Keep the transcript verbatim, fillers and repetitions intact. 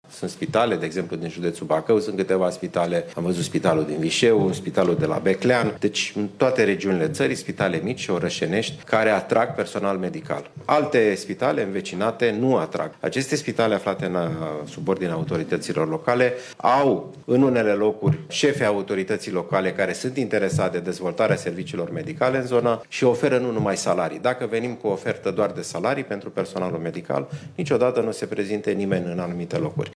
Sunt spitale, de exemplu, din județul Bacău, sunt câteva spitale, am văzut spitalul din Vișeu, spitalul de la Beclean, deci în toate regiunile țării, spitale mici și orășenești care atrag personal medical. Alte spitale învecinate nu atrag. Aceste spitale aflate în subordinea autorităților locale au în unele locuri șefi autorității locale care sunt interesate de dezvoltarea serviciilor medicale în zonă și oferă nu numai salarii. Dacă venim cu o ofertă doar de salarii pentru personalul medical, niciodată nu se prezinte nimeni în anumite locuri.